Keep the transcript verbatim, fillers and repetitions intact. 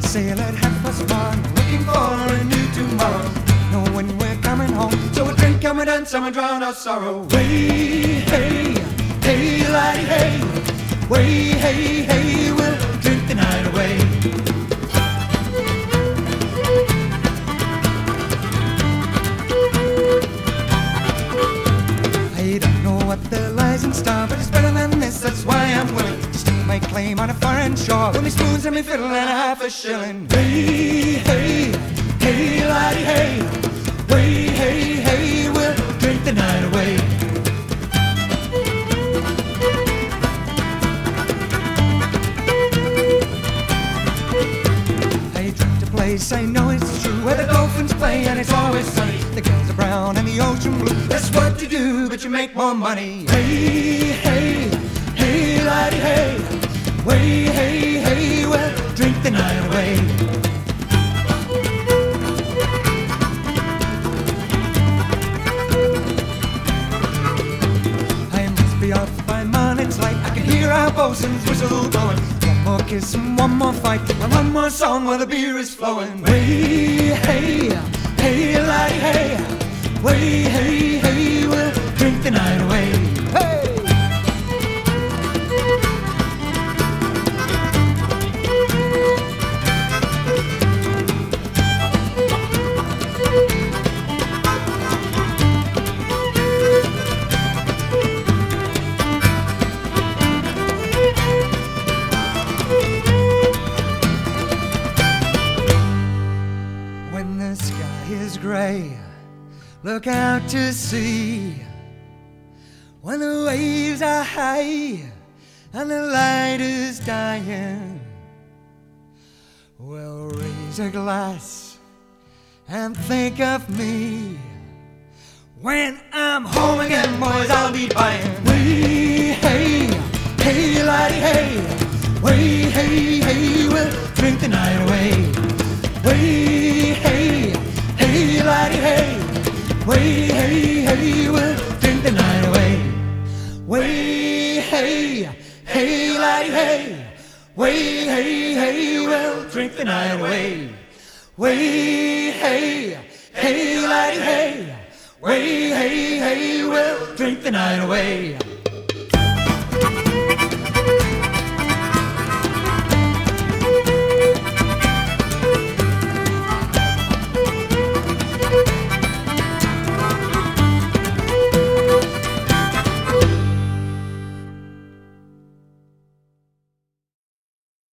sail at half past one, looking for a new tomorrow. Know when we're coming home, so we'll drink and we'll dance and we'll drown our sorrow. Way, hey, hey, laddie, hey. Way, hey, hey, we'll drink the night away. I don't know what there lies in store, but it's better than this, that's why I'm willing to stake my claim on a foreign shore. With me spoons and me fiddle and half a shilling. Way, hey, hey, laddie, hey. Way, hey, hey, we'll drink the night away. I dreamt a place, I know it's true, where the dolphins play and it's always sunny. The girls are brown and the ocean blue. That's what you do, but you make more money. Hey, hey, hey, laddie, hey. Way, hey, hey, we'll drink the night away. Off by morning's light, I can hear our bosun's whistle blowing. One more kiss and one more fight, and one more song while the beer is flowing. Way, hey, hey, laddie, hey. Way, hey, hey, we'll drink the night away. Hey! When the sky is gray, look out to sea. When the waves are high and the light is dying, we'll raise a glass and think of me. When I'm home again, boys, I'll be buying. Way, hey, hey, laddie, hey. Way, hey, hey, we'll drink the night away. Way, hey, hey, laddie, hey. Way, hey, hey, we'll drink the night away. Way, hey, hey, laddie, hey. Way, hey, hey, we'll drink the night away. Way, hey, hey, laddie, hey. Way, hey, hey, we'll drink the night away.